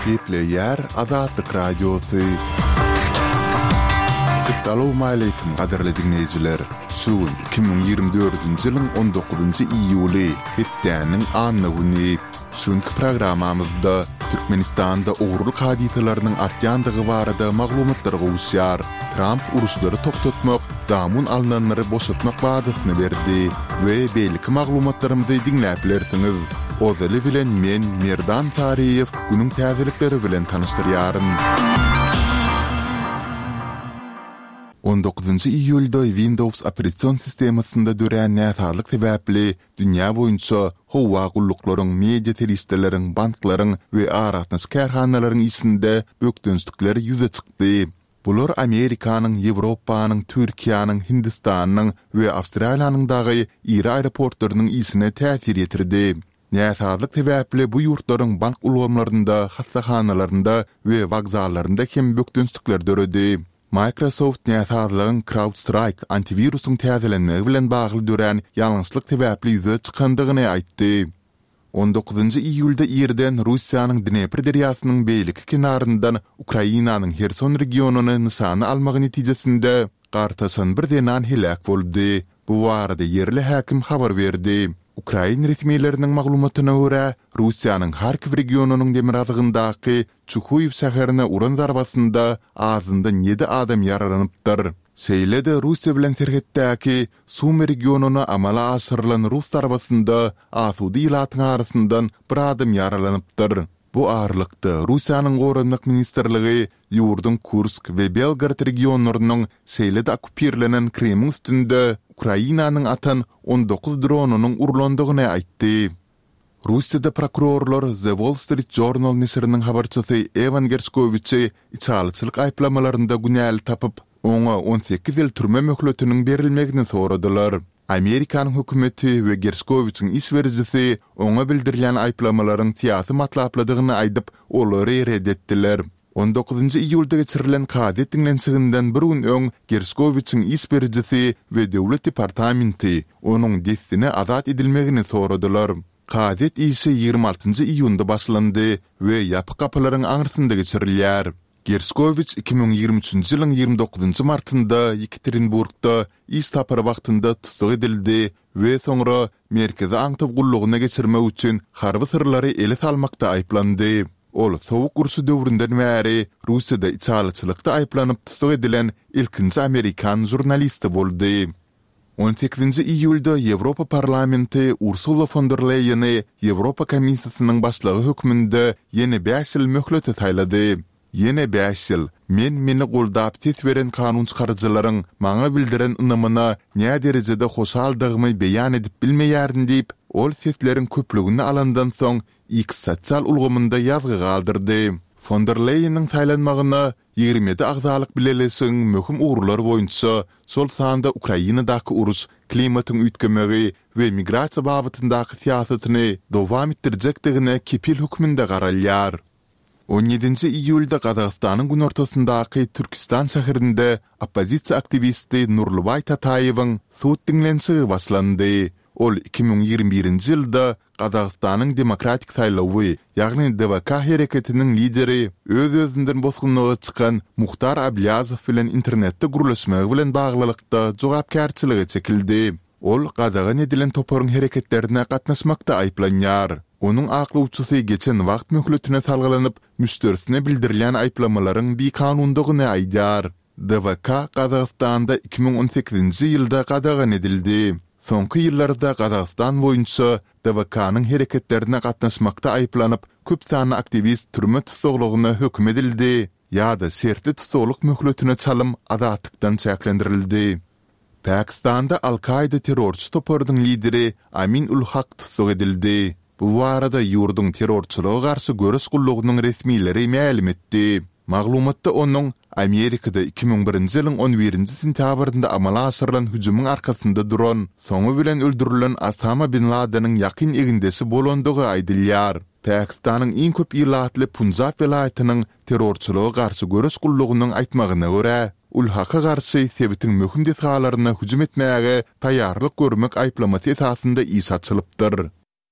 Kepler Azadlık Radyosu. Assalamu alaykum qadarly dinleyijiler. Sugun 2024-nji ýylyň 19-njy iýuly hepdäniň anny güni. Şuňky programamyzda Türkmenistanda ogruluk hadisalarynyň artýandygy barada maglumatlary gowşýar. Trump uruşlary toktatmak, damun alnanlary boşaltmak wadasyny berdi we belki maglumatlarymyzy dinläp bilersiňiz. Ozaly bilen men Merdan Tariýew günüň täzelikleri bilen tanyşdyrýaryn. 19-njy iýulda Windows operasiýon sistemasynda dören näsarlyk sebäpli dünýä boýunça howa gulluklaryn, media teristleriniň, banklaryň we aratnaş kärhanalaryň isinde bökdünslikleri ýüze çykdy. Bular Amerikanyň, Ýewropanyň, Türkiýanyň, Hindistanyň we Awstraliýanyň dagy iri aeroportlarynyň isine täsir ýetirdi. Näsarlyk sebäpli bu ýurtlaryň bank ulgamlarynda, hastaxanalarynda we wagzallarynda hem bökdünslikler döredi. Microsoft näsarlygyň CrowdStrike antivirusyň täzelenmegi bilen bagly dören ýalňyçlyk sebäpli ýüze çykandygyny aýtdy. 19-njy iýulda ýerden Russiýanyň Dnepr derýasynyň beýleki kenaryndan Ukrainanyň Herson regionuny nysany almagy netijesinde gartaşan bir denan helak boldy. Bu barada yerli häkim habar berdi. Ukraina resmiýetleriniň maglumatyna görä, Russiýanyň Harkiv regionunyň demirazygyndaky Çukuýew şäherine uran zarbasynda azyndan 7 adam yaralanypdyr. Seýlede Russiýa bilen terhetdäki Sumy regionuny amala aşyrylan Rus zarbasynda asudy ýylatyň arasyndan bir adam yaralanypdyr. Bu ağırlykda Russiýanyň Gorunmak ministrligi ýurdun Kursk we Belgrad regionlarynyň seýlede okupirlenen Kremň üstünde Ukrainanyň atan 19 dronunyň urulandygyny aýtdy. Russiýada prokurorlar The Wall Street Journal nesiriniň habarçysy Evan Gershkovich içalçylyk aýplamalарynda günäli tapyp, oňa 18 ýyl türme möhletiniň berilmegini soradylar. Amerikan hökümeti we Gershkovichiň isberjisi oňa bildirilen aýplamalaryň syýasy matlapladygyny aýdyp, olary reddetdiler. 19-njy iýulda geçirilen kadet dinlensiginden bir gün öň Gershkovichiň isberjisi we döwlet departamenti onuň destini azat edilmegini soradylar. Kadet isi 26-njy iýunda başlandy we ýapyk kapylaryň aňyrsynda geçirilýär. Gershkovich 2023-njy ýylyň 29-njy martynda Yekaterinburgda is tapary wagtynda tutsak edildi we soňra merkezi aňtyw gullugyna geçirmek üçin harby sırlary ele salmakda aýplandy. Ol sowuk urşy döwründen bäri Russiýada içalçylykda aýplanyp tutsak edilen ilkinji Amerikan jurnalisti boldy. 18-nji iýulda Ýewropa parlamenti Ursula von der Leyen'i Ýewropa komissiýasynyň başlygy hökmünde ýene 5 ýyl möhlete taýlady. Ýene 5 ýyl meni goldap tetberen kanun çykarjylaryň maňa bildiren ynamyna näme derejede hoşaldygymy beýan edip bilmeýärin diýip, ol setleriň köplügini alandan soň X sosial ulgamynda ýazgy galdyrdy. Von der Leyen'in taýlanmagyna 27 agzalyk bilelesiň möhüm uğurlar boýunça sol sanda Ukrainadaky uruş, klimatyň üýtgemegi we migrasiýa babatyndaky siýasatyny dowam etdirjekdigine kepil hökmünde garalýar. 17-nji iýulda Gazagstanyň gün ortasyndaky Türkistan şäherinde oppozisiýa aktivisti Nurlubay Tataýewiň suwt dinlensigi başlandy. Ol 2021-nji ýylda Gazagstanyň demokratik saýlawy, ýagny DVK hereketiniň lideri öz-özünden bozgunlyga çykan Muhtar Ablyazov bilen internetde gurulşmagy bilen baglylykda jogapkärçiligi çekildi. Ol Gazagyn edilen toparyň hereketlerine gatnaşmakda aýplanýar. Onuň aklawçysy geçen wagt möhletine salgylanyp, müstersine bildirilen aýplamalaryň bir kanundygyny aýdýar. DVK Gazagstanda 2018-nji ýylda gadagan edildi. Soňky ýyllarda Gazagstan boýunça DVK-nyň hereketlerine gatnaşmakda aýplanyp, köp sanly aktivist türme tutsaklygyna hökm edildi ýa-da sertli tutsakluk möhletine çalym azatlıkdan çäklendirildi. Pakistanda Al-Qaida terrorçy toparynyň lideri Amin ul Haq tutsak edildi. Bu barada ýurdun terrorçylyga garşy görüş gullugynyň resmiýetleri ma'lum etdi. Maglumatda onuň Amerikada 2001-nji ýylyň 11-nji sentýabrynda amala aşyrylan hüjümyň arkasynda duran, soňu bilen öldürilen Osama bin Laden'in ýakyn egindesi bolandygy aýdylýar. Pakistanyň iň köp ýylatly Punjab welaýatynyň terrorçylyga garşy görüş gullugynyň aýtmagyna görä, ul Haqqa garşy sebitin möhüm detalaryna hüjüm etmäge taýýarlyk görmek aýplamasy esasynda isatçylypdyr.